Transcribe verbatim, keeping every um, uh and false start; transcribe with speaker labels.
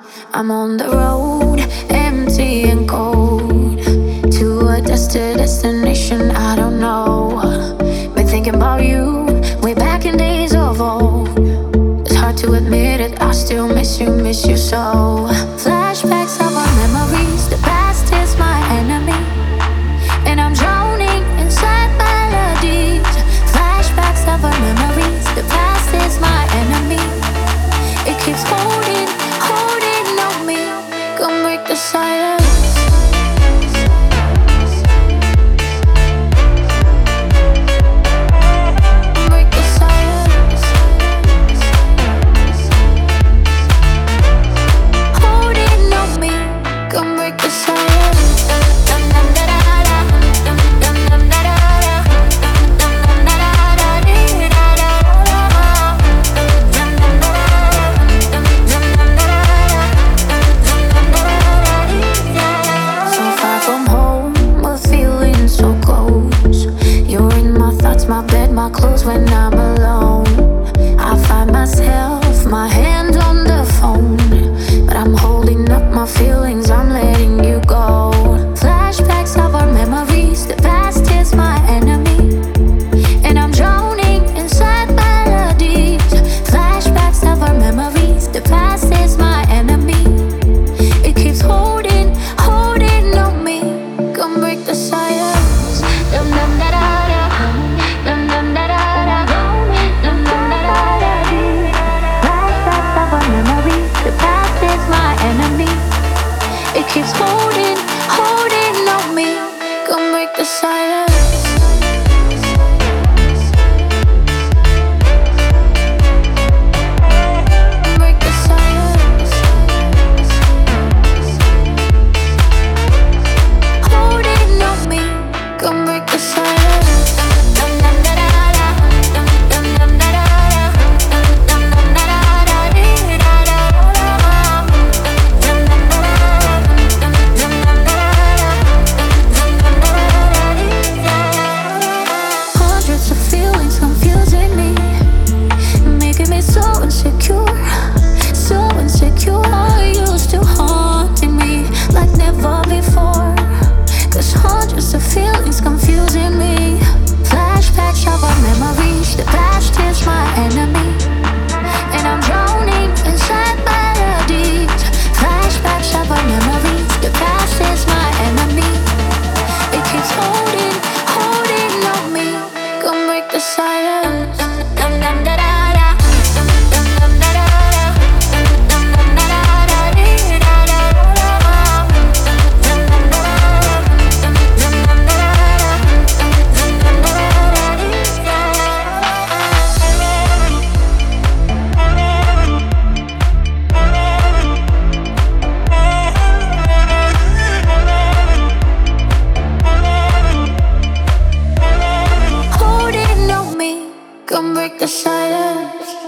Speaker 1: I'm on the road, empty and cold, to a destined destination I don't know. Been thinking about you, way back in days of old. It's hard to admit it, I still miss you, miss you so. Flashbacks of our memories, the past is my enemy, and I'm drowning inside melodies. Flashbacks of our memories, the past is my enemy. It keeps holding, holding on me. Come break the silence. Break the silence. Holding on me. Come break the silence. My bed, my clothes when I'm alone. I find myself, my hand on the phone, but I'm holding up my feelings, I'm letting you go. Flashbacks of our memories, the past is my enemy, and I'm drowning inside melodies. Flashbacks of our memories, the past is my enemy. It keeps holding, holding on me. Come break the silence. Dum dum da da. Dum dum da da da, dum dum da da da. Flashbacks of our memories, the past is my enemy. It keeps holding, holding on me. Come break the silence. Break the silence. Holding on me. Come break the silence. Come break the silence.